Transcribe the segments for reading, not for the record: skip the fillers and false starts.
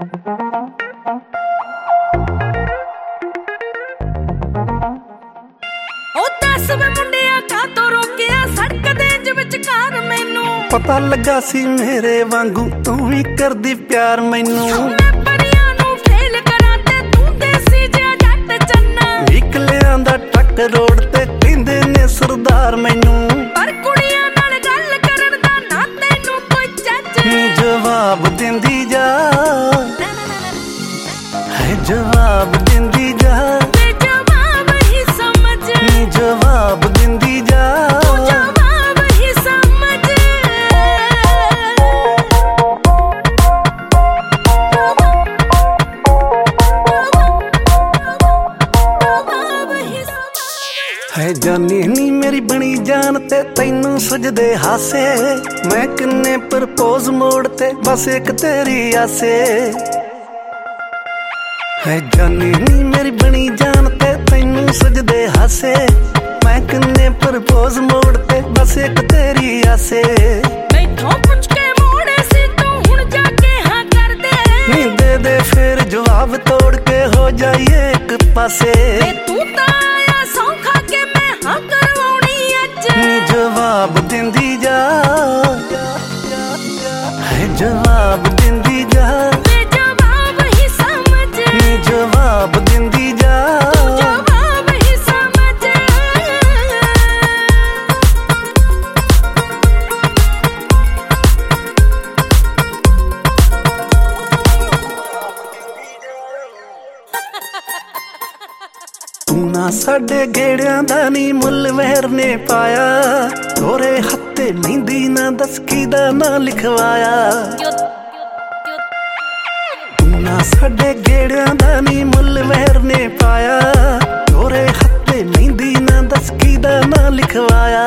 पता लगा सी मेरे वांगू तू भी करदी प्यार मैनू निकलिया दा ट्रक रोड ते कहंदे ने सरदार मैनू जवाब देंदी जा है जवाब देंदी जा जवाब देंदी जा है जानी नी मेरी बनी जान ते तैनू सजदे हासे मैं किन्ने प्रपोज मोड़ते बस एक तेरी आसे है जानी नी मेरी बनी जान ते तैनू सजदे हासे मैं किन्ने प्रपोज मोड़ते बस एक तेरी आसे नी दे फिर जवाब तोड़ के हो जाइए एक पासे जवाब देंदी जा है जवाब देंदी जा जवाब ही समझ जवाब देंदी जा जवाब ही समझ तू ना साडे गेड़ियां दा नी मुल मेहर ने पाया तोरे हत्थे मेहंदी ना दस कीदा ना लिखवाया तू ना साडे गेड़ियां दा नी मुल मेहर ने पाया तोरे हत्थे मेहंदी ना दस कीदा ना लिखवाया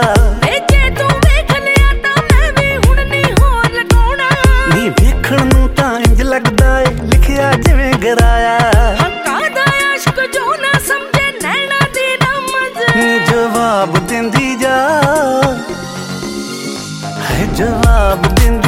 नी वेखण नूं तां इंज लगदा ए लिखिया जिवें गराया जवाब देंदी जा है जवाब देंदी